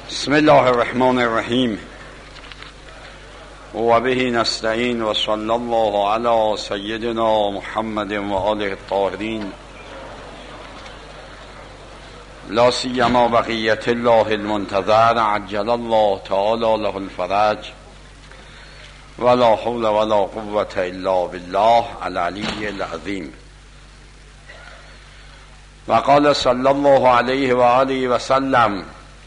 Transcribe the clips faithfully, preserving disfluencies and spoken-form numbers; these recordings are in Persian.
بسم الله الرحمن الرحیم و به نستعین و صلی الله علی سیدنا محمد و آله الطاهرین لا سیما بقیت الله المنتظر عجل الله تعالی له الفرج ولا حول ولا قوة الا بالله العلی العظیم. و قال صلی الله علیه و آله و سلم: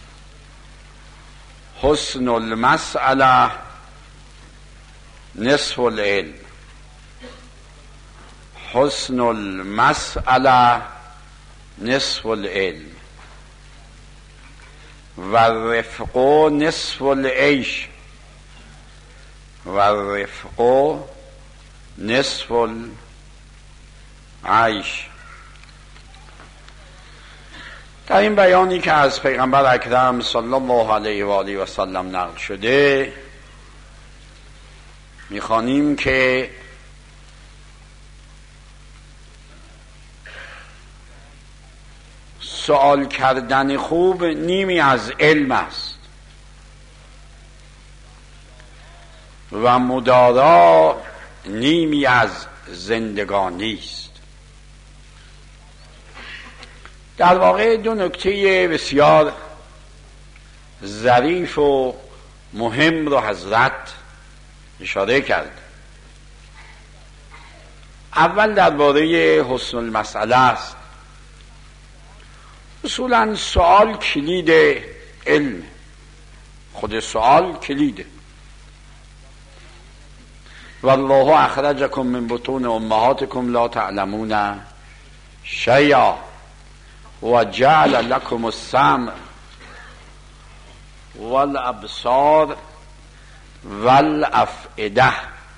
حسن المسأله نصف العلم. حسن المسأله نصف العلم و الرفق نصف العیش و الرفق نصف العیش. در این بیانی که از پیغمبر اکرم صلی الله علیه و آله و سلم نقل شده می‌خوانیم که سوال کردن خوب نیمی از علم است و مدارا نیمی از زندگانی است. در واقع دو نکته بسیار ظریف و مهم رو حضرت اشاره کرد. اول درباره حسن المسأله است. اصولا سوال کلید علم، خود سوال کلیده. والله اخرجکم من بطون امهاتکم لا تعلمون شیئا و جعل لكم السمع والابصار والافئده.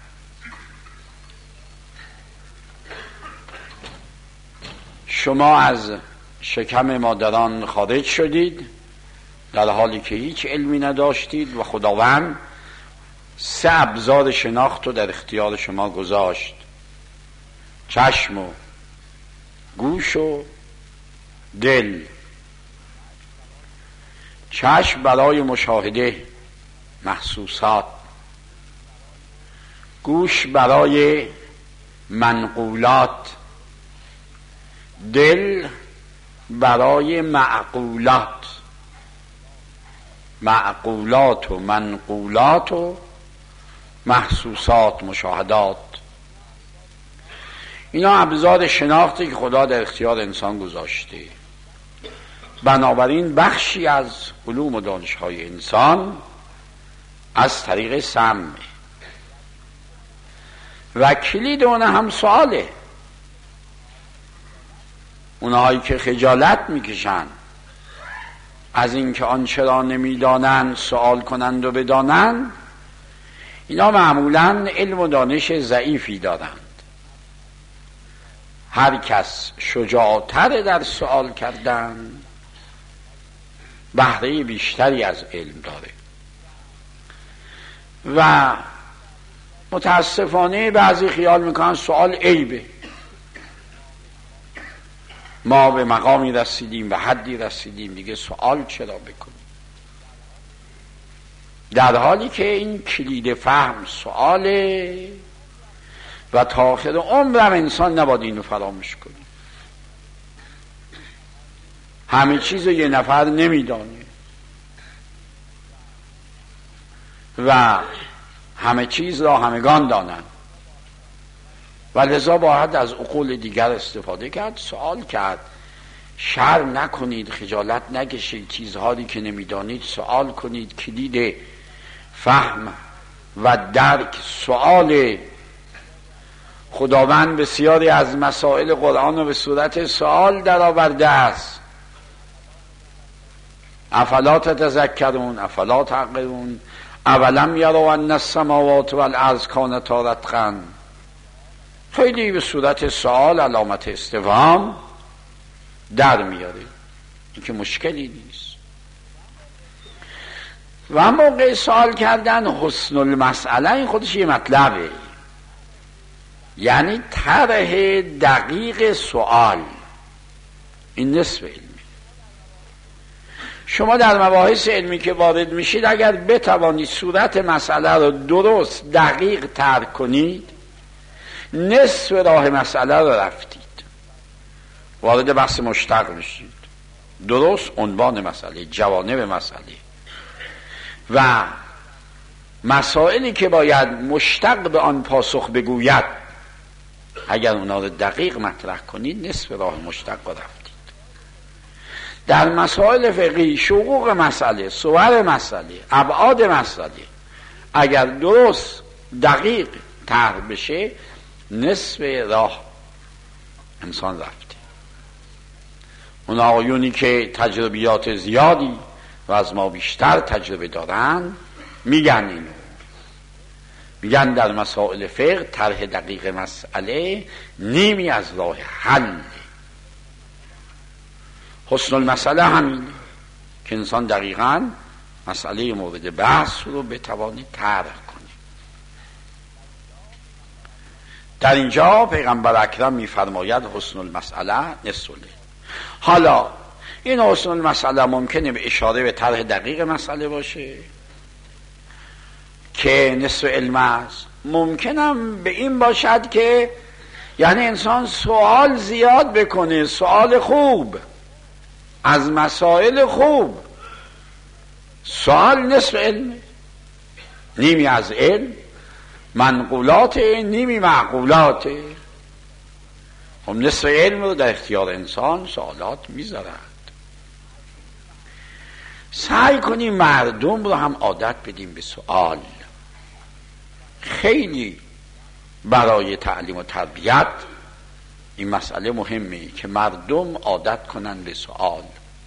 شما از شکم مادران خارج شدید در حالی که هیچ علمی نداشتید و خداوند سه ابزار شناخت رو در اختیار شما گذاشت: چشم و گوش و دل. چشم برای مشاهده محسوسات، گوش برای منقولات، دل برای معقولات. معقولات و منقولات و محسوسات، مشاهدات، اینا ابزار شناختی که خدا در اختیار انسان گذاشته. بنابراین بخشی از علوم و دانش‌های انسان از طریق سمع و کلید اون هم سواله. اونهایی که خجالت میکشن از اینکه آنچه را نمیدانند سوال کنند و بدانند، اینا معمولاً علم و دانش ضعیفی دارند. هر کس شجاعتر در سوال کردن بهره بیشتری از علم داره و متاسفانه بعضی خیال میکنن سوال عیبه، ما به مقامی رسیدیم، به حدی رسیدیم، دیگه سوال چرا بکنیم؟ در حالی که این کلید فهم سواله و تا آخر عمرم انسان نباید اینو فراموش کنه. همه چیز یه نفر نمیدانه و همه چیز را همگان دانند و لذا باید از عقول دیگر استفاده کرد، سوال کرد. شرم نکنید، خجالت نکشید، چیزهایی که نمیدانید سوال کنید. کلید فهم و درک سوال. خداوند بسیاری از مسائل قرآن رو به صورت سوال در آورده است. افلا تتذکرون افلا تعقلون اولم یروا ان السماوات والارض کانتا رتقا. خیلی به صورت سوال علامت استفهام در میاره، این که مشکلی نیست. و موقع سوال کردن حسن المسئله این خودش یه مطلبه، یعنی طرح دقیق سوال. این نصف علمی. شما در مباحث علمی که وارد میشید اگر بتوانید صورت مسئله رو درست دقیق ترک کنید، نصف راه مسئله رو رفتید. وارد بحث مشتق میشید، درست عنوان مسئله، جوانب مسئله و مسائلی که باید مشتق به آن پاسخ بگوید، اگر اونا رو دقیق مطرح کنید نصف راه مشتق رو رفتید. در مسائل فقهی شقوق مسئله، صور مسئله، ابعاد مسئله اگر درست دقیق طرح بشه نصف راه انسان رفته. اون آقایونی که تجربیات زیادی و از ما بیشتر تجربه دارن میگن اینو، میگن در مسائل فقه طرح دقیق مسئله نیمی از راه حل. حسن المسئله همینه که انسان دقیقاً مسئله مورد بحث رو بتوانید طرح کنید. در اینجا پیغمبر اکرم میفرماید حسن المسئله نصف العلم. حالا این حسن المسئله ممکنه به اشاره به طرح دقیق مسئله باشه که نصف علم است، ممکنم به این باشد که یعنی انسان سوال زیاد بکنه، سوال خوب از مسائل خوب. سوال نصف علم، نیمی از علم، منقولات نیمی معقولات. هم نصف علم رو در اختیار انسان سوالات میذارد. سعی کنیم مردم رو هم عادت بدیم به سوال. خیلی برای تعلیم و تربیت این مسئله مهمه که مردم عادت کنن به سوال.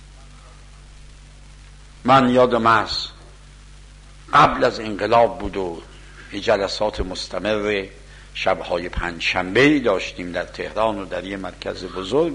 من یادم است قبل از انقلاب بود و جلسات مستمر شبهای پنج شنبه داشتیم در تهران و در یه مرکز بزرگ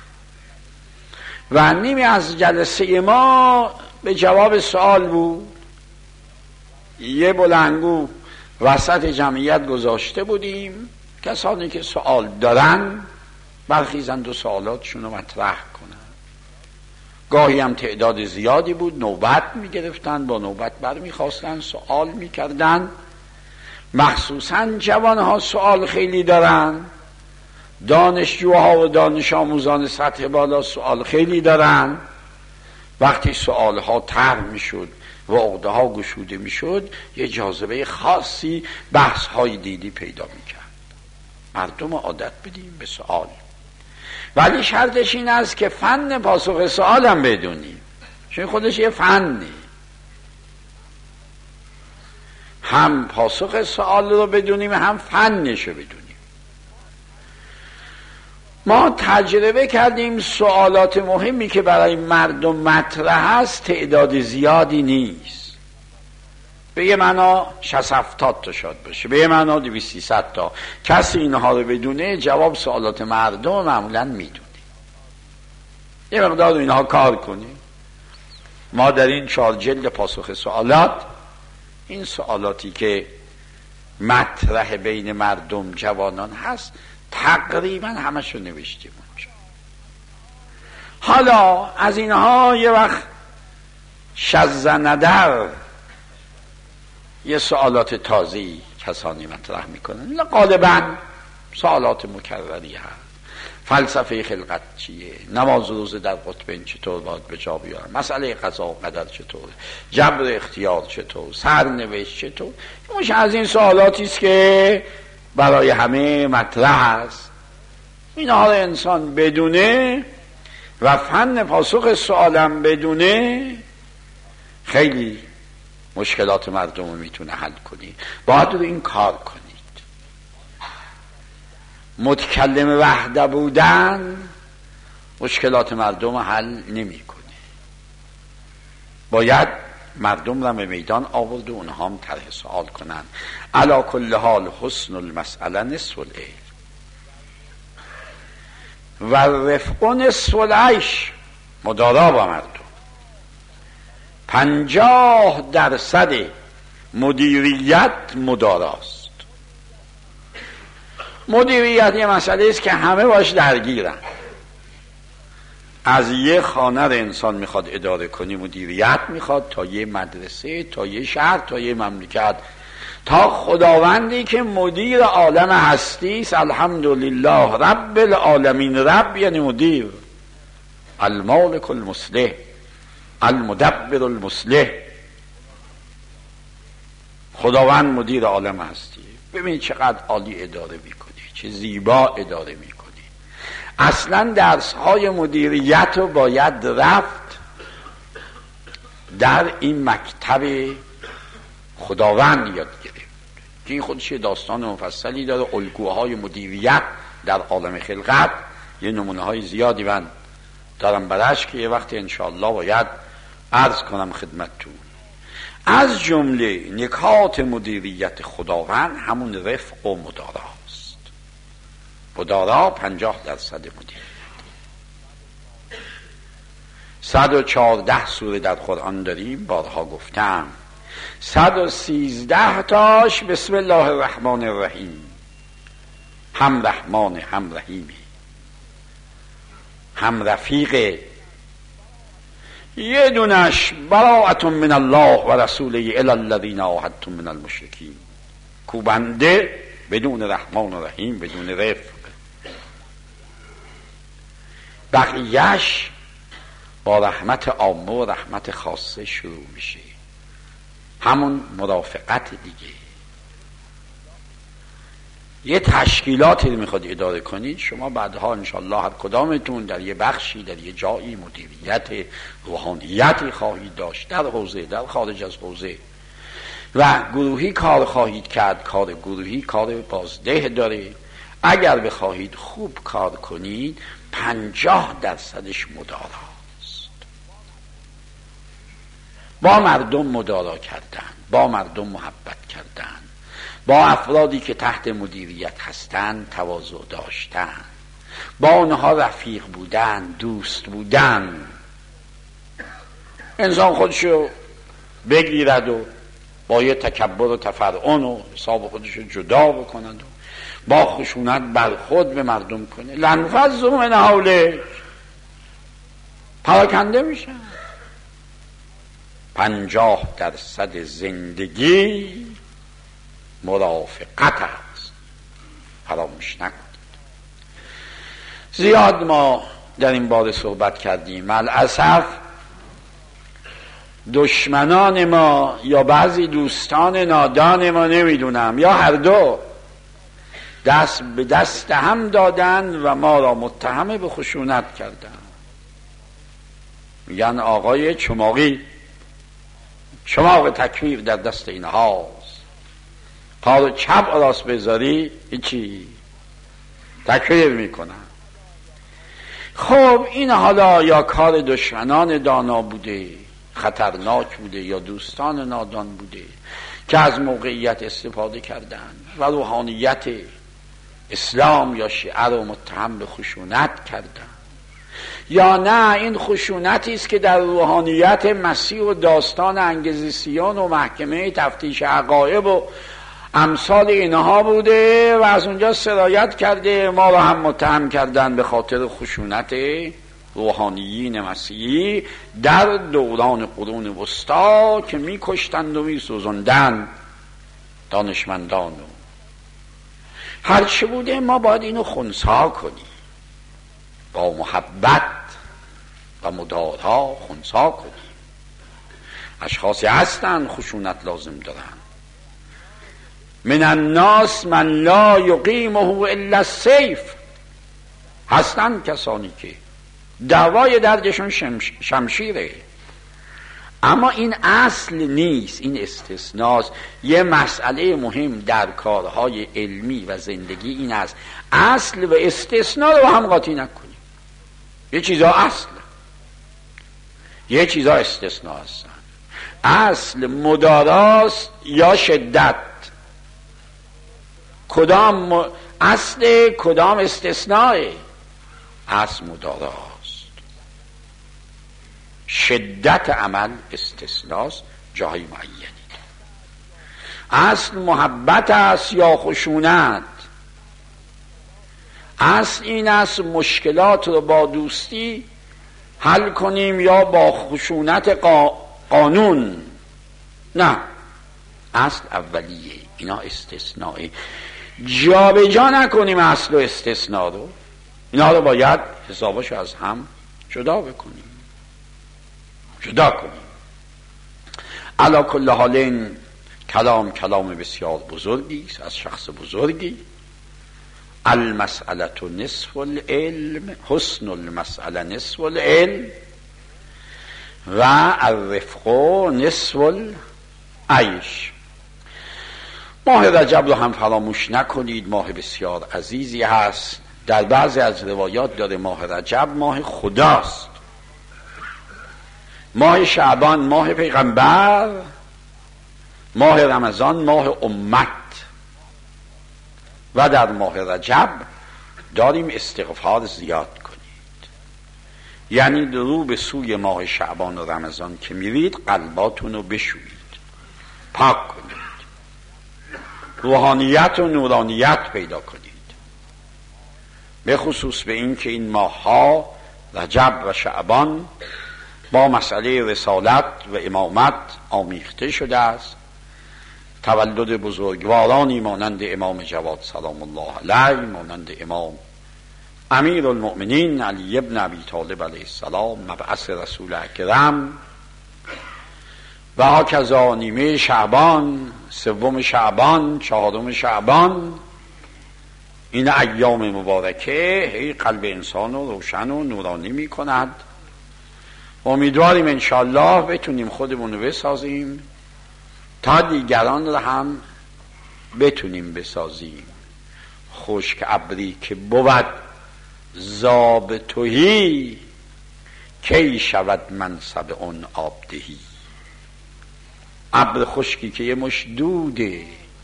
و نیمی از جلسه ما به جواب سوال بود. یه بلنگو وسط جمعیت گذاشته بودیم، کسانی که سوال دارن برخیزند و سوالاتشون رو مطرح کنن. گاهی هم تعداد زیادی بود، نوبت میگرفتن، با نوبت برمیخواستن سوال میکردن. مخصوصا جوانها سوال خیلی دارن، دانشجوها و دانش آموزان سطح بالا سوال خیلی دارن. وقتی سوالها طرح میشد و عقده ها گشوده میشد یه جاذبه خاصی بحث های دیدی پیدا میکرد. مردم عادت بدیم به سوال، ولی شرطش این است که فن پاسخ سوال هم بدونیم، چون خودش یه فنه. هم پاسخ سوال رو بدونیم هم فنش رو بدونیم. ما تجربه کردیم سوالات مهمی که برای مردم مطرح است تعداد زیادی نیست. به یه معنا شصت هفتاد تا شاد باشه، به یه معنا دویست سیصد تا. کسی اینها رو بدونه جواب سوالات مردم معمولا میدونه. یه مقدار اینها کار کنیم. ما در این چهار جلد پاسخ سوالات این سوالاتی که مطرح بین مردم جوانان هست تقریبا همش رو نوشتیم اونجا. حالا از اینها یه وقت شزندر یه سوالات تازه‌ای کسانی مطرح میکنن، غالبا سوالات مکرری هست. فلسفه خلقت چیه؟ نماز روزه در قطبین چطور باید به جا بیارن؟ مسئله قضا و قدر چطوره؟ جبر اختیار چطور؟ سرنوشت چطور؟ مش از این سوالاتی است که برای همه مطرح است. اینها رو انسان بدونه و فن پاسخ سوالم بدونه خیلی مشکلات مردم رو میتونه حل کنی. باید رو این کار کنید. متکلم وحده بودن مشکلات مردم حل نمی کنه. باید مردم را به میدان آورد و اونها هم طرح سوال کنن. علی کل حال حسن المسئله نصف العلم و رفق نصف العیش. مدارا با مردم پنجاه درصد مدیریت مداراست. مدیریت یه مسئله است که همه باش درگیرن. از یه خانه رو انسان میخواد اداره کنی، مدیریت میخواد، تا یه مدرسه، تا یه شهر، تا یه مملکت، تا خداوندی که مدیر عالم هستی است. الحمدلله رب العالمین. رب یعنی مدیر، المالک المصلح، المدبر المصلح. خداوند مدیر عالم هستی. ببینید چقدر عالی اداره میکنی، چه زیبا اداره میکنی. اصلا درس های مدیریت رو باید رفت در این مکتب خداوند یاد گرفت که این خودش داستان مفصلی داره. الگوهای مدیریت در عالم خلقت یه نمونه های زیادی من دارم برش که یه وقتی انشاءالله باید عرض کنم خدمتتون. از جمله نکات مدیریت خداوند همون رفق و مدارا است. مدارا پنجاه درصد مدیریت. صد و چهارده سوره در قرآن داریم، بارها گفتم. صد و سیزده تاش بسم الله الرحمن الرحیم، هم رحمان هم رحیمی هم رفیقه. یه دونش براءة من الله و رسوله الی الذین عاهدتم من المشرکین. کوبنده بدون رحمان و رحیم، بدون رفق. بقیهش با رحمت عامه و رحمت خاصه شروع میشه، همون مرافقت دیگه. یه تشکیلاتی رو میخواد اداره کنید شما بعدها انشالله هر کدامتون در یه بخشی، در یه جایی مدیریت روحانیتی خواهید داشت، در حوزه، در خارج از حوزه، و گروهی کار خواهید کرد. کار گروهی کار بازده داره. اگر بخواهید خوب کار کنید پنجاه درصدش مداراست. با مردم مدارا کردن، با مردم محبت کردن، با افرادی که تحت مدیریت هستن تواضع داشتن، با اونها رفیق بودن، دوست بودن. انسان خودشو بگیرد و با یه تکبر و تفرعن و حساب خودشو جدا بکند و با خشونت برخورد به مردم کنه، لنفضوا من حولک، پراکنده میشن. پنجاه درصد زندگی مرافقت است، فراموش نکنید. زیاد ما در این باره صحبت کردیم. الاسف دشمنان ما یا بعضی دوستان نادان ما، نمیدونم، یا هر دو، دست به دست هم دادن و ما را متهم به خشونت کردن. میگن آقای چماقی، چماق تکفیر در دست اینهاست. کار چپ راست بذاری هیچی، تکفیر میکنن. خب این حالا یا کار دشمنان دانا بوده، خطرناک بوده، یا دوستان نادان بوده که از موقعیت استفاده کردن و روحانیت اسلام یا شیعه رو متهم به خشونت کردن. یا نه، این خشونتی است که در روحانیت مسیح و داستان انگزیسیون و محکمه تفتیش عقاید و امثال اینها بوده و از اونجا سرایت کرده. ما رو هم متهم کردن به خاطر خشونت روحانیین مسیحی در دوران قرون وسطی که می کشتند و می سوزندند دانشمندان. و هرچه بوده ما باید اینو خنثی کنیم، با محبت و مدارا خنثی کنیم. اشخاصی هستن خشونت لازم دارن. من الناس من لا یقیمه الا السیف. هستن کسانی که دوای دردشون شمش... شمشیره، اما این اصل نیست، این استثناست. یه مسئله مهم در کارهای علمی و زندگی این است اصل و استثناء رو هم قاطی نکنیم. یه چیزا اصل، یه چیزا استثناء هستن. اصل مداراست یا شدت؟ کدام اصل کدام استثناء؟ اصل مداراست. شدت عمل استثناست جای معینی. اصل محبت است یا خشونت؟ اصل این است مشکلات رو با دوستی حل کنیم یا با خشونت قا... قانون. نه، اصل اولیه، اینا استثنایی. جا به جا نکنیم اصل و استثناء رو، اینا رو باید حساباشو از هم جدا بکنیم، جدا کنیم. علی کل حال این کلام کلام بسیار بزرگی است از شخص بزرگی. المسئله نصف العلم، حسن المسئله نصف العلم و الرفق نصف العیش. ماه رجب رو هم فراموش نکنید، ماه بسیار عزیزی هست. در بعضی از روایات داره ماه رجب ماه خداست، ماه شعبان ماه پیغمبر، ماه رمضان ماه امت. و در ماه رجب داریم استغفار زیاد کنید، یعنی رو به سوی ماه شعبان و رمضان که میرید قلباتون رو بشویید، پاک کنید، روحانیت و نورانیت پیدا کنید، به خصوص به این که این ماه ها رجب و شعبان با مسئله رسالت و امامت آمیخته شده است. تولد بزرگوارانی مانند امام جواد سلام الله علیه، مانند امام امیر المؤمنین علی ابن ابی طالب علیه السلام، مبعث رسول اکرم، و هاکذا نیمه شعبان، سوم شعبان، چهارم شعبان. این ایام مبارکه هی قلب انسان رو روشن و نورانی می کند. امیدواریم انشاءالله بتونیم خودمون رو بسازیم تا دیگران رو هم بتونیم بسازیم. خشک ابری که بود زاب توهی، کی شود منصب اون آبدهی. ابر خشکی که یه مش دوده،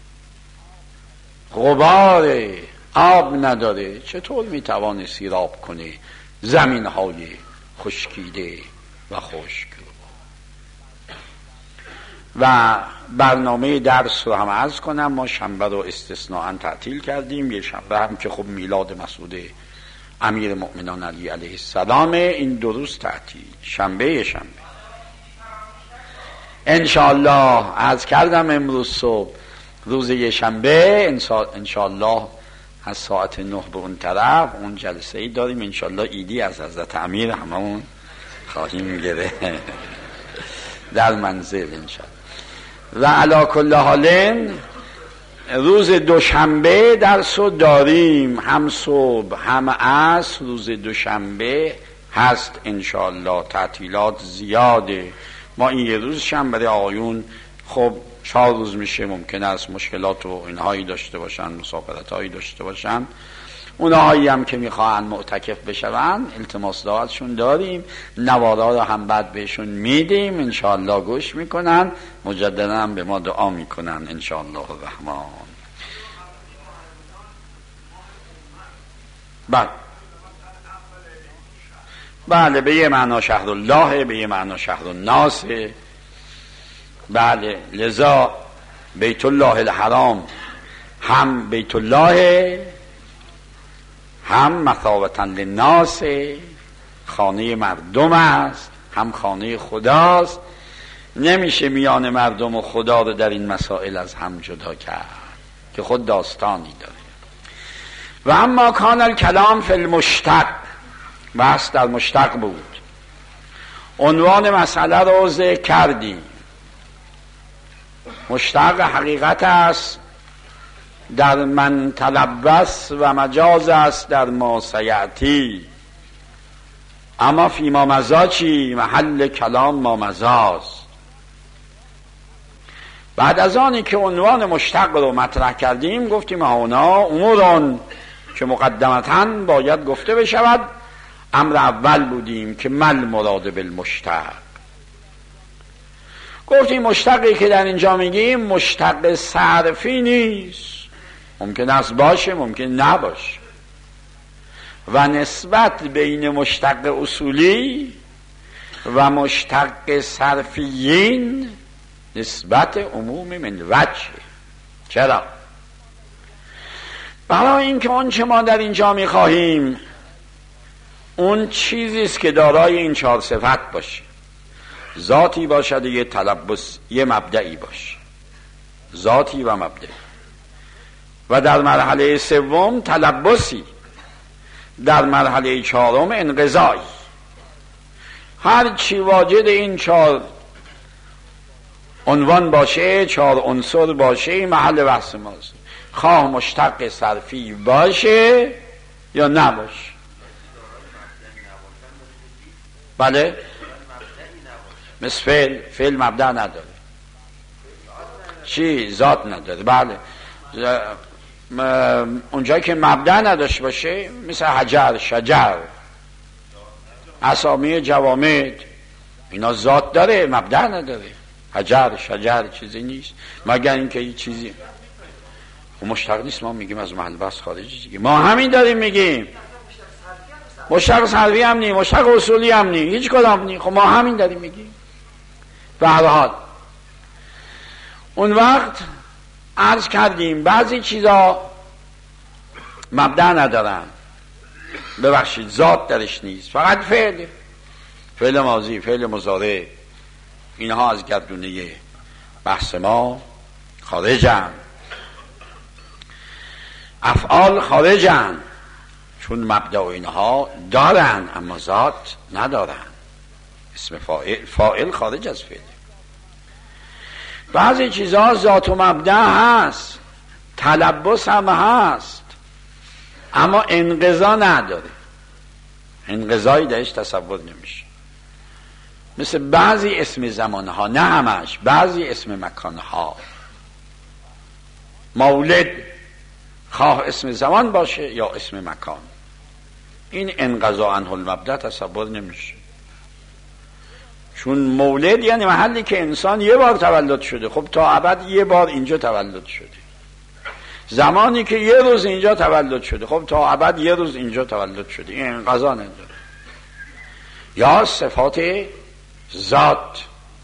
غباره، آب نداره، چطور میتوانه سیراب کنه زمین های خشکیده و خشک؟ و برنامه درس رو هم عرض کنم، ما شنبه رو استثناءً تعطیل کردیم. یه شنبه هم که خب میلاد مسعود امیر مؤمنان علی علیه السلام، این دو روز تعطیل، شنبه یه شنبه انشاءالله. عرض کردم امروز صبح روز یه شنبه انشاءالله از ساعت نه به اون طرف اون جلسه ای داریم انشاءالله. ایدی از حضرت امیر هممون خواهیم گره در منزل انشاءالله. و علی کل حال روز دوشنبه درس رو داریم، هم صبح هم عصر. روز دوشنبه هست انشاءالله، تعطیلات زیاده. ما این یه روز شنبه برای آقایون خب چهار روز میشه، ممکن است مشکلات و اینهایی داشته باشن، مسافرت هایی داشته باشن. اونهایی هم که میخواهن معتکف بشون التماس دعوتشون داریم، نوارا رو هم بعد بهشون میدیم انشاءالله، گوش میکنن، مجددا هم به ما دعا میکنن انشاءالله الرحمن. بله بله، به یه معنا شهر الله، به یه معنا شهر الناس. بله، لذا بیت الله الحرام هم بیت الله هم مثابة للناس، خانه مردم است، هم خانه خداست. نمیشه میان مردم و خدا رو در این مسائل از هم جدا کرد که خود داستانی داره. و اما کان الکلام فی المشتق، بحث در مشتق بود. عنوان مسئله رو ذکر کردیم. مشتق حقیقت است در من تلبس و مجاز است در ما سیعتی. اما فی ما مزا چی؟ محل کلام ما مزاست. بعد از آنی که عنوان مشتق رو مطرح کردیم گفتیم هاونا اموران که مقدمتاً باید گفته بشود. امر اول بودیم که مل مراد بالمشتق. گفتیم مشتقی که در اینجا میگیم مشتق صرفی نیست، ممکن است باشه ممکن نباشه. و نسبت بین مشتق اصولی و مشتق صرفیین نسبت عموم من وجه. چرا؟ برای اینکه آنچه ما در اینجا میخواهیم اون چیزی است که دارای این چهار صفت باشه، ذاتی باشد، یه تلبس، یه مبدعی باشه، ذاتی و مبدعی. و در مرحله سوم تلبسی، در مرحله چهارم انقضایی. هر چی واجد این چهار عنوان باشه، چهار عنصر باشه، محل بحث ماست. خواه مشتق صرفی باشه یا نباشه. بله، مثل فعل، فعل مبدأ نداره، چی؟ ذات نداره. بله، اونجایی که مبدأ نداشته باشه، مثل حجر، شجر، اسامی جوامد، اینا ذات داره، مبدأ نداره. حجر، شجر چیزی نیست مگر اینکه یه چیزی و مشتق نیست. ما میگیم از محل بحث خارجی دیگه. ما همین داریم میگیم، مشتق صرفی هم نی، مشتق اصولی هم نی، هیچ کدام نی. خب ما همین داریم میگیم. به هر حال اون وقت عرض کردیم بعضی چیزا مبدأ ندارن، ببخشید ذات درش نیست، فقط فعل، فعل ماضی، فعل مضارع، اینها از گردونه بحث ما خارجن. افعال خارجن چون مبدأ اینها دارن اما ذات ندارن. اسم فاعل، فاعل خارج از فعل. بعضی چیزها ذات و مبدأ هست، تلبس هم هست، اما انقضا نداره، انقضایی درش تصور نمیشه. مثل بعضی اسم زمانها، نه همش، بعضی اسم مکانها. مولد خواه اسم زمان باشه یا اسم مکان، این انقضا عنه المبدأ تصور نمیشه. چون مولد یعنی محلی که انسان یه بار تولد شده، خب تا ابد یه بار اینجا تولد شده. زمانی که یه روز اینجا تولد شده، خب تا ابد یه روز اینجا تولد شده. این انقضا نداره. یا صفات ذات،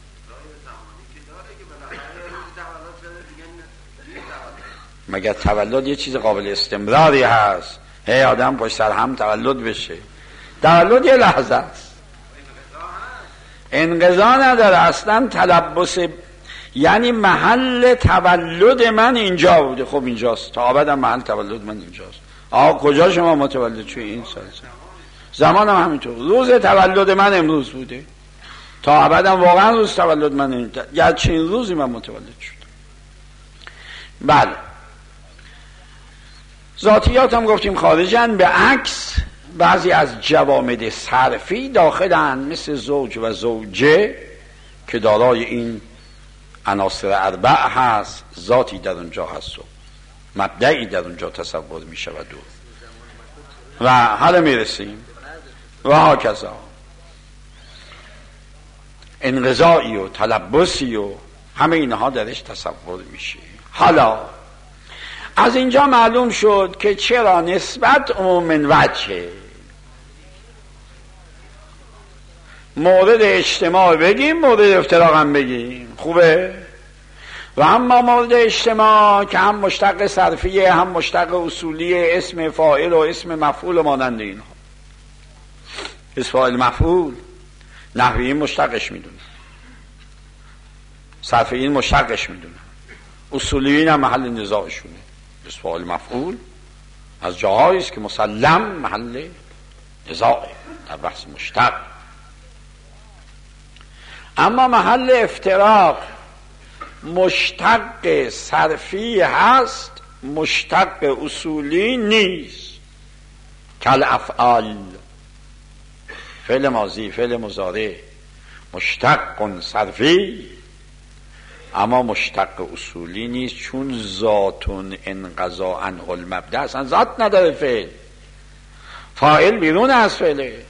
مگر تولد یه چیز قابل استمراری هست؟ هی آدم پشت سر هم تولد بشه؟ تولد یه لحظه است، انقضا نداره اصلا. تلبس یعنی محل تولد من اینجا بوده، خب اینجاست، تا ابد محل تولد من اینجاست. آقا کجا شما متولد شدید؟ این سال زمان هم همینطور، روز تولد من امروز بوده، تا ابد واقعا روز تولد من اینجا، یا چند روزی من متولد شدم. بله، ذاتیات هم گفتیم خارجن. به عکس بعضی از جوامد صرفی داخلن، مثل زوج و زوجه که دارای این عناصر اربع هست، ذاتی در اونجا هست و مبدعی در اونجا تصور می شود و حالا می رسیم و هاکذا انقضایی و تلبسی و همه اینها درش تصور میشه. حالا از اینجا معلوم شد که چرا نسبت عموم وجه، مورد اجتماع بگیم، مورد افتراق هم بگیم، خوبه؟ و اما مورد اجتماع که هم مشتق صرفیه، هم مشتق اصولیه، اسم فاعل و اسم مفعول و مانند اینها. اسم فاعل مفعول نحویین مشتقش میدونه، صرفیین مشتقش میدونه، اصولیین هم محل نزاعشونه. اسم فاعل مفعول از جاهایی است که مسلم محل نزاعه در بحث مشتق. اما محل افتراق مشتق صرفی هست، مشتق اصولی نیست. کل افعال، فعل ماضی، فعل مضارع مشتق صرفی اما مشتق اصولی نیست، چون ذاتون انقضا عنه المبدأ، اصلا ذات نداره. فعل فاعل بیرون از فعله.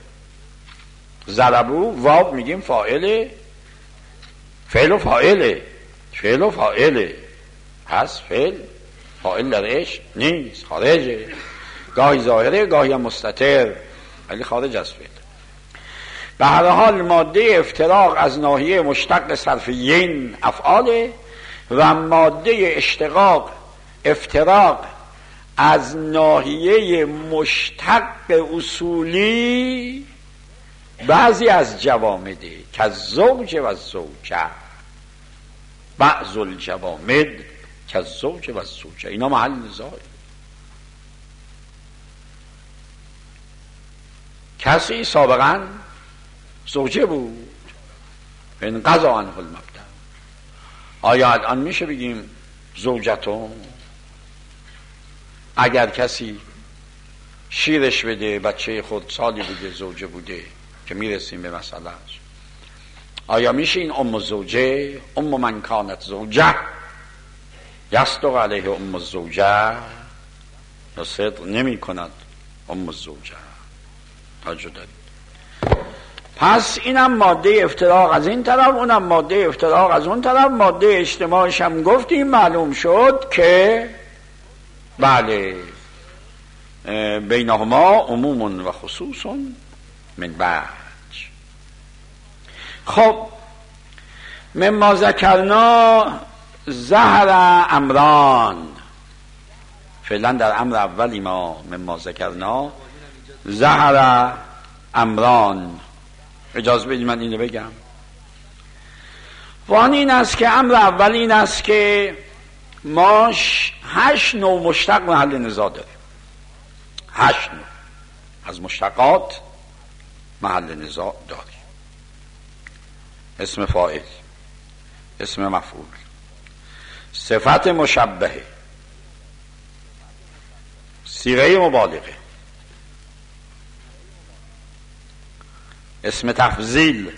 ضربو واب میگیم فاعله، فعل و فاعله، فعل و فاعله هست، فعل فاعل درش نیست، خارجه، گاهی ظاهره گاهی مستتر، ولی خارج از فعل. به هر حال ماده افتراق از ناحیه مشتق صرفیین افعاله و ماده اشتقاق افتراق از ناحیه مشتق اصولی بعضی از جوامده که زوج و زوجه، بعض الجوامد که زوج و زوجه، اینا محل نزاعه. کسی سابقا زوجه بود انقضا عنه المبدأ، آیا الان میشه بگیم زوجتون؟ اگر کسی شیرش بده، بچه خود سالی بوده زوجه بوده که میرسیم به مسئله، آیا میشه این ام زوجه، ام من کانت زوجه یصدق علیه ام زوجه، یا صدق نمی کند ام زوجه؟ توجه دارید؟ پس اینم ماده افتراق از این طرف، اونم ماده افتراق از اون طرف. ماده اجتماعش هم گفتیم، معلوم شد که بله بینهما عموم و خصوص من بعد. خب مما ذکرنا ظهر امران، فعلا در امر اولی ما مما ذکرنا ظهر امران. اجازه بدید من اینو بگم. وان این است که امر اول این است که ما هشت نوع مشتق محل نزاع داریم. هشت نوع از مشتقات محل نزاع داریم. اسم فاعل، اسم مفعول، صفت مشبهه، صیغه مبالغه، اسم تفضیل،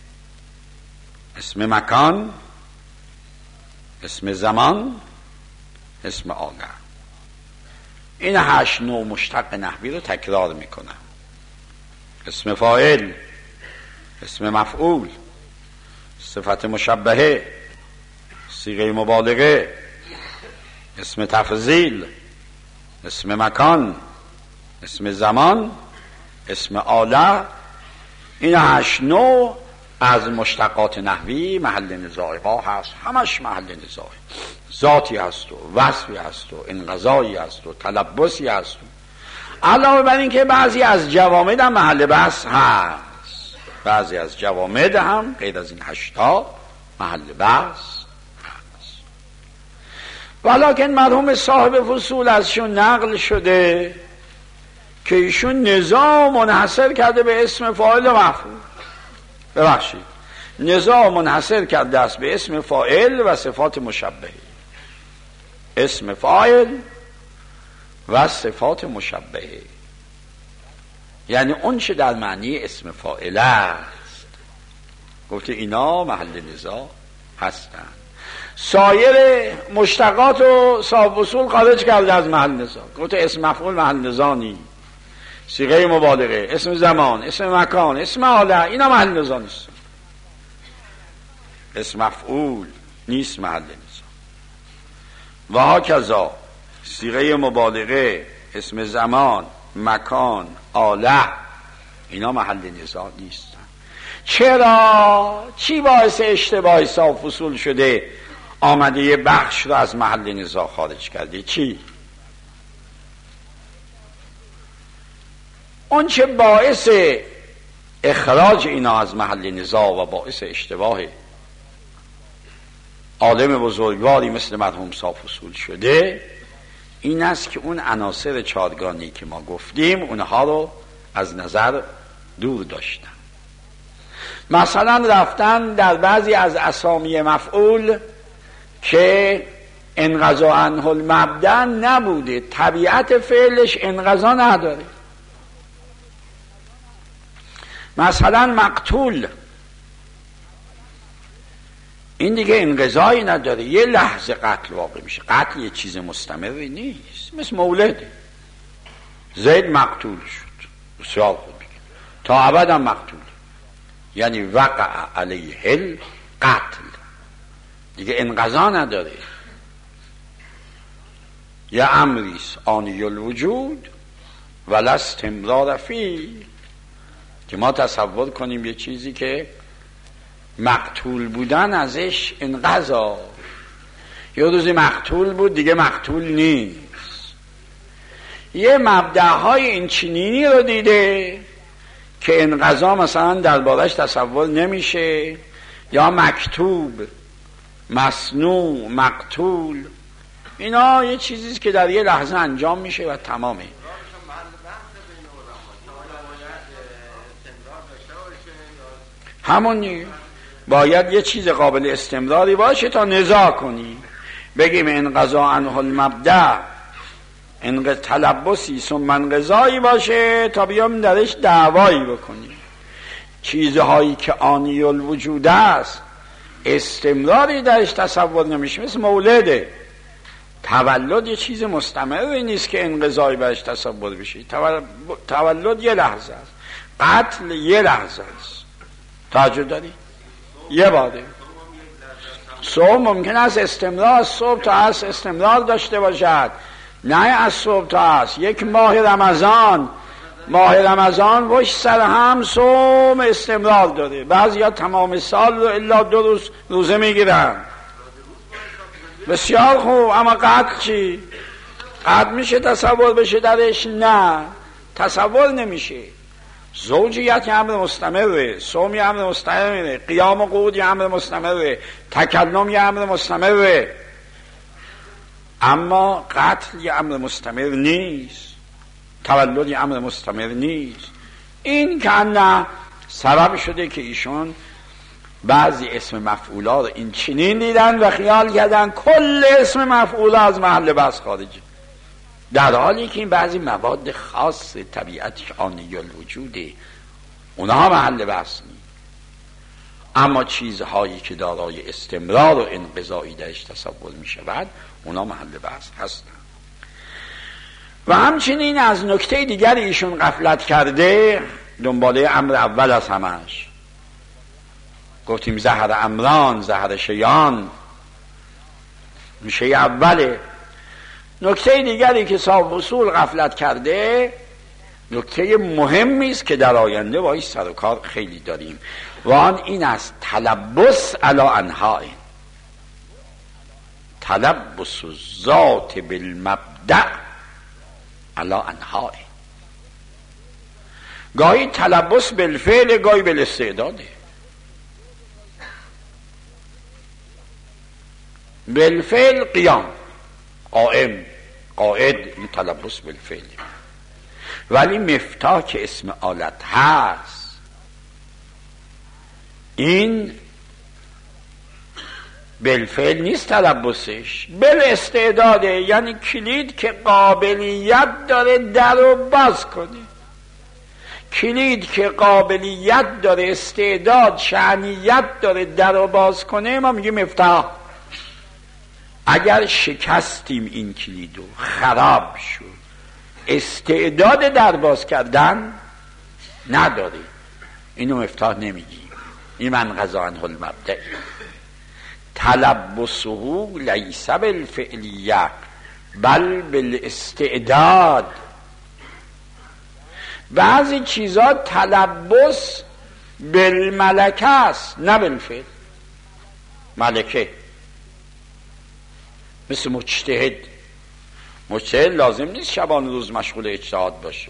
اسم مکان، اسم زمان، اسم آله. این هشت نوع مشتق نحوی رو تکرار میکنم. اسم فاعل، اسم مفعول، صفت مشبهه، صیغه مبالغه، اسم تفضیل، اسم مکان، اسم زمان، اسم آله. این هشت نوع از مشتقات نحوی محل نزاع ها هست. همش محل نزاع، ذاتی هست و وصفی هست و انقضایی هست و تلبسی هست. علاوه بر این که بعضی از جوامد هم محل بحث هست، بعضی از جوامد هم غیر از این هشتا محل بحث هست. ولیکن مرحوم صاحب فصول ازشون نقل شده که ایشون نزاع منحصر کرده به اسم فاعل و مفعول. ببخشید، نزاع منحصر کرده است به اسم فاعل و صفات مشبهه. اسم فاعل و صفات مشبهه، یعنی اون چه در معنی اسم فاعل است گفته اینا محل نزاع هستند. سایر مشتقات و صاحب اصول خارج کرده از محل نزاع. گفته اسم مفعول محل نزاع نیست، صیغه مبالغه، اسم زمان، اسم مکان، اسم آله، اینا محل نزاع نیست. اسم مفعول نیست محل نزاع. و هاکذا صیغه مبالغه، اسم زمان، مکان، آله، اینا محل نزاع نیستن. چرا؟ چی باعث اشتباه صاحب فصول شده آمده یه بخش رو از محل نزاع خارج کرده؟ چی؟ اون چه باعث اخراج اینا از محل نزاع و باعث اشتباه عالم بزرگواری مثل مرحوم صاحب فصول شده این است که اون عناصر چارگانی که ما گفتیم اونها رو از نظر دور داشتن. مثلا رفتن در بعضی از اسامی مفعول که انقضا عنه المبدأ نبوده، طبیعت فعلش انقضا نداره. مثلا مقتول، این دیگه انقضایی نداره، یه لحظه قتل واقع میشه. قتل یه چیز مستمری نیست، مثل مولده. زید مقتول شد، بسیار خوب بگیم، تا ابد هم مقتول، یعنی وقع علیه القتل، دیگه انقضا نداره. یه امریست آنی الوجود ولا استمرار فی، که ما تصور کنیم یه چیزی که مقتول بودن ازش انقضا، یه روزی مقتول بود دیگه مقتول نیست. یه مبدأهای این چنینی رو دیده که این قضا مثلا دربارش تصور نمیشه، یا مکتوب، مصنوع، مقتول، اینا یه چیزیست که در یه لحظه انجام میشه و تمامه. همونی باید یه چیز قابل استمراری باشه تا نزاع کنی، بگیم این قضا عنه المبدأ، این تلبسی ثم انقضایی باشه تا بیام درش دعوایی بکنیم. چیزهایی که آنی الوجود است استمراری درش تصور نمیشه، مثل مولده. تولد یه چیز مستمری نیست که انقضایی برش تصور بشه. تولد یه لحظه است، قتل یه لحظه است. توجه داری؟ یه باده. صوم ممکن است استمرار از صبح تا عصر استمرار داشته باشد، نه از صبح تا عصر. یک ماه رمضان، ماه رمضان وش سر هم صوم استمرار داره. بعضی ها تمام سال رو الا دو روز روزه میگیرن. بسیار خوب، اما قتل چی؟ قتل میشه تصور بشه درش؟ نه، تصور نمیشه. زوجیت یه امر مستمره، صوم یه امر مستمره، قیام و قعود یه امر مستمره، تکلم یه امر مستمره، اما قتل یه امر مستمر نیست، تولد یه امر مستمر نیست. این که نه سبب شده که ایشون بعضی اسم مفعولا رو این چنین دیدن و خیال کردن کل اسم مفعولا از محل بحث خارجه، در حالی که این بعضی مواد خاص طبیعتش آنی الوجوده، اونها محل بحث نیست. اما چیزهایی که دارای استمرار و انقضایی درش تصور می شود اونها محل بحث هستن. و همچنین از نکته دیگر ایشون غفلت کرده، دنباله امر اول از همش گفتیم زهر امران، زهر شیان میشه اوله. نکته دیگری که صاحب اصول غفلت کرده، نکته مهمی است که در آینده با این سر و کار خیلی داریم، و آن این است تلبس علی انحاء، تلبس ذات بالمبدأ علی انحاء. گاهی تلبس بالفعل، گاهی بالاستعداده. بالفعل قیام، قائم، قائد، این تلبس بالفعل. ولی مفتاح که اسم آلت هست، این بالفعل نیست تلبسش، بالاستعداده، یعنی کلید که قابلیت داره در رو باز کنه، کلید که قابلیت داره، استعداد، شأنیت داره در رو باز کنه، ما میگیم مفتاح. اگر شکستیم این کلیدو، خراب شد، استعداد در باز کردن نداره، اینو مفتاح نمیگیم. این من قضا عنه المبدأ. تلبسه لیس بالفعلیه بل بالاستعداد. بعضی چیزا تلبس بالملکه است نه بالفعل. ملکه مثل مجتهد، مجتهد لازم نیست شبان روز مشغول اجتهاد باشه،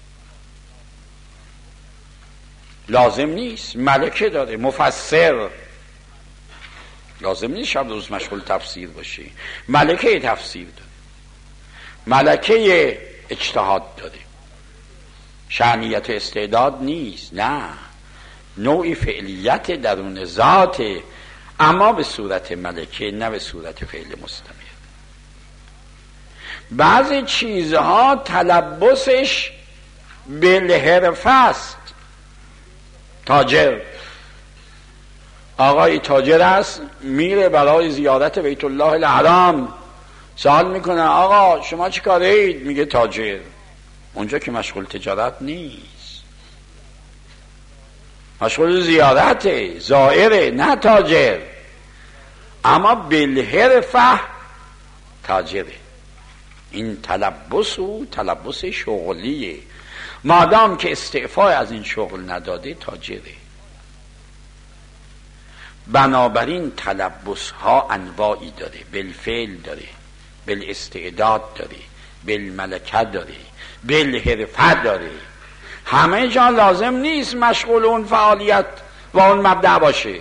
لازم نیست، ملکه داره. مفسر لازم نیست شب روز مشغول تفسیر باشه، ملکه تفسیر داره، ملکه اجتهاد داره، شأنیت استعداد نیست، نه، نوعی فعلیت درون ذات، اما به صورت ملکه نه به صورت فعل مستمر. بعضی چیزها تلبسش بالحرفه است. تاجر، آقای تاجر است، میره برای زیارت بیت الله الحرام، سوال میکنه آقا شما چی کاره اید؟ میگه تاجر. اونجا که مشغول تجارت نیست، مشغول زیارته، زائره، نه تاجر. اما بالحرفه تاجره. این تلبس و تلبس شغلیه، مادام که استعفای از این شغل نداده تاجره. بنابراین تلبس ها انواعی داره، بالفعل داره، بالاستعداد داره، بالملکه داره، بالحرفه داره. همه جا لازم نیست مشغول اون فعالیت و اون مبدأ باشه.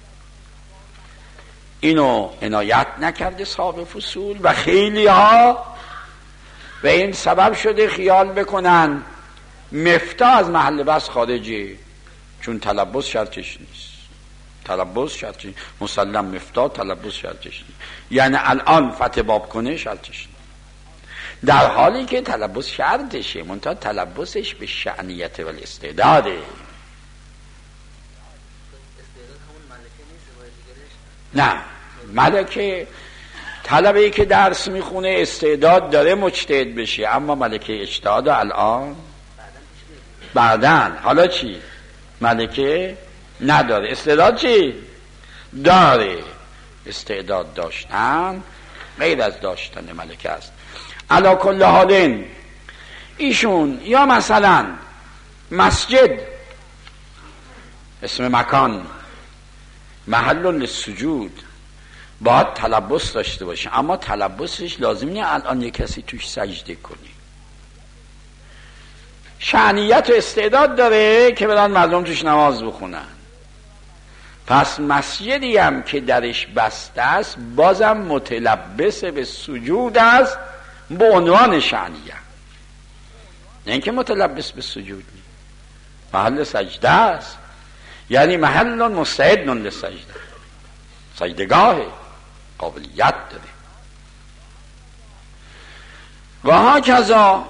اینو عنایت نکرده صاحب فصول و خیلی ها و این سبب شده خیال بکنن مفتاح از محل بس خارجه، چون تلبس شرطش نیست. تلبس شرطش نیست. مسلم مفتاح تلبس شرطش نیست. یعنی الان فتح باب کنه شرطش نیست، در حالی که تلبس شرطشه، منتها تلبسش به شأنیت و الاستعداده. نه، ملکه طلبه‌ای که درس میخونه استعداد داره مجتهد بشه، اما ملکه اجتهاد الان بعدن. حالا چی؟ ملکه نداره، استعداد چی؟ داره. استعداد داشتن غیر از داشتن ملکه است. علا کل حالین ایشون یا مثلا مسجد اسم مکان محل للسجود باید تلبس داشته باشه، اما تلبسش لازم نیست الان یک کسی توش سجده کنی. شأنیت و استعداد داره که برن مردم توش نماز بخونن. پس مسجدی هم که درش بسته است بازم متلبس به سجود است به عنوان شأنیت، نه اینکه متلبس به سجود نیست، محل سجده است، یعنی محل مستعد للسجده، سجدگاه قابلیت داره. و هاکذا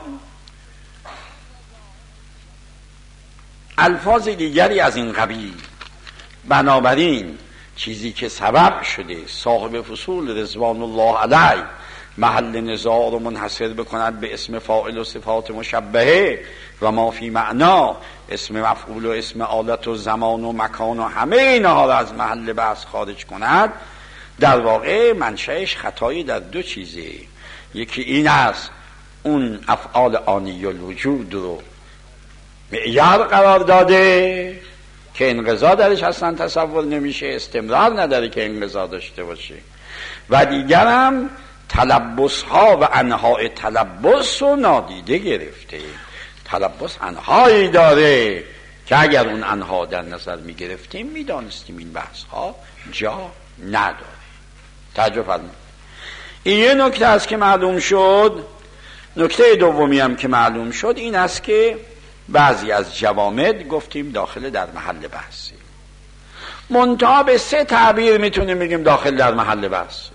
الفاظ دیگری از این قبیل. بنابراین چیزی که سبب شده صاحب فصول رضوان الله علیه محل نزاع رو منحصر بکند به اسم فاعل و صفات مشبهه و ما فی معنا اسم مفعول و اسم آلت و زمان و مکان و همه اینها را از محل بحث خارج کند، در واقع منشأش خطایی در دو چیزه. یکی این است اون افعال آنی الوجود رو معیار قرار داده که انقضا درش اصلا تصور نمیشه، استمرار نداره که انقضا داشته باشه، و دیگرم تلبس ها و انواع تلبس رو نادیده گرفته. تلبس انهایی داره که اگر اون انها در نظر می گرفتیم می دانستیم این بحث ها جا نداره. توجه فرمایید. این یه نکته است که معلوم شد. نکته دومی هم که معلوم شد این است که بعضی از جوامد گفتیم داخل در محل بحثی، منتها به سه تعبیر میتونیم بگیم داخل در محل بحثی.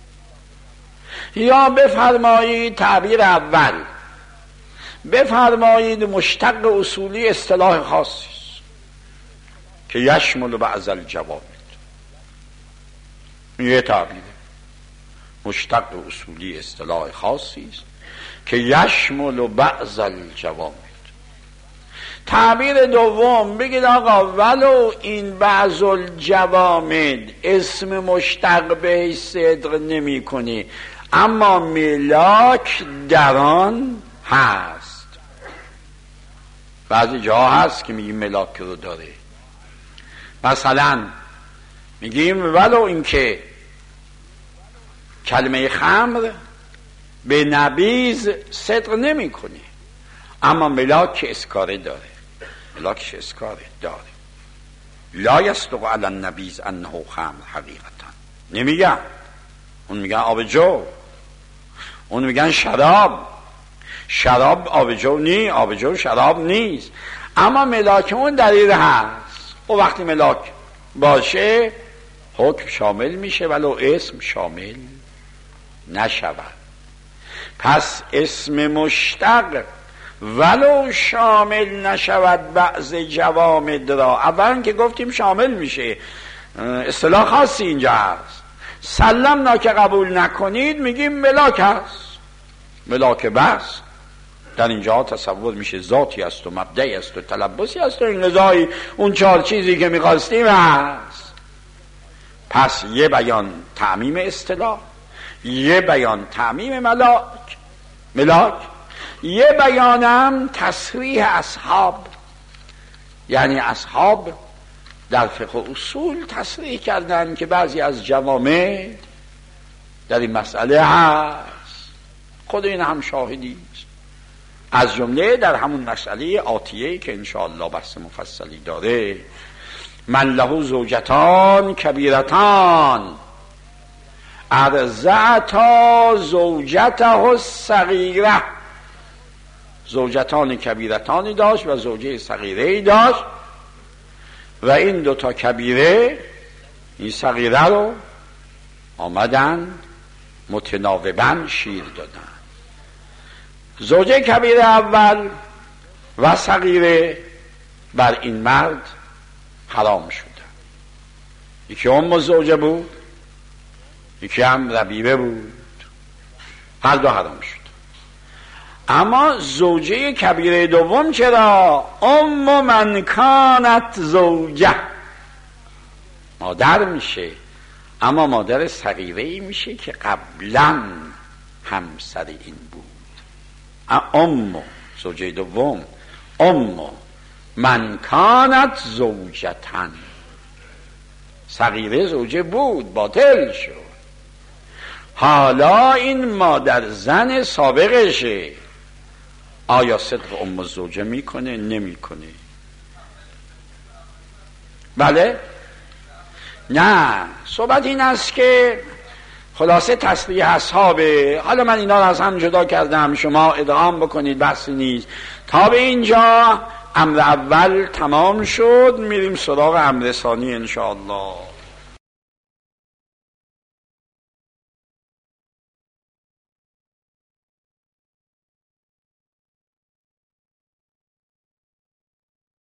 یا بفرمایید تعبیر اول، بفرمایید مشتق اصولی اصطلاح خاصی است که یشمل بعض الجوامد. یه تعبیر مشتق اصولی اصطلاح خاصی است که یشمل بعض الجوامد. تعبیر دوم بگید آقا ولو این بعض الجوامد اسم مشتق به صدق نمی کنی اما ملاک در آن هست. بعضی جا هست که میگیم ملاک رو داره. مثلا میگیم ولو این که کلمه خمر به نبیذ صدق نمی کنی اما ملاک اسکاره داره، ملاکش اسکاره داره. لا یصدق علی النبیذ انه خمر حقیقتا نمیگن، اون میگن آبجو، اون میگن شراب، شراب آبجو نی، آبجو شراب نیست، اما ملاک اون دلیل هست. و وقتی ملاک باشه حکم شامل میشه ولو اسم شامل نشود. پس اسم مشتق ولو شامل نشود بعض جوامد را، اولا که گفتیم شامل میشه، اصطلاح خاصی اینجا هست. سلمنا که قبول نکنید میگیم ملاک هست، ملاک بس در اینجا تصور میشه ذاتی است و مبدعی است و تلبسی است و این غذایی اون چهار چیزی که میخواستیم هست. پس یه بیان تعمیم اصطلاح، یه بیان تعمیم ملاک ملاک یه بیانم تصریح اصحاب، یعنی اصحاب در فقه اصول تصریح کردن که بعضی از جوامع در این مسئله هست. خود این هم شاهدی است. از جمله در همون مسئله آتیه که انشاءالله بحث مفصلی داره، من له زوجتان کبیرتان ارضعتا زوجته الصغیره، زوجتان کبیرتانی داشت و زوجه صغیره‌ای داشت و این دوتا کبیره این صغیره رو آمدن متناوباً شیر دادن. زوجه کبیره اول و صغیره بر این مرد حرام شده. یکی ام زوجه بود، یکی هم ربیبه بود، هر دو حرام شد. اما زوجه کبیره دوم چرا؟ ام من کانت زوجه، مادر میشه، اما مادر صغیره‌ای میشه که قبلا همسر این بود. ام زوجه دوم ام من کانت زوجتن، صغیره زوجه بود باطل شد، حالا این مادر زن سابقشه، آیا صدق ام زوجه میکنه نمیکنه؟ بله؟ نه، صحبت این است که خلاصه تصریح اصحابه. حالا من اینا رو از هم جدا کردم، شما ادغام بکنید، بحثی نیست. تا به اینجا امر اول تمام شد، میریم سراغ امر ثانی انشاءالله.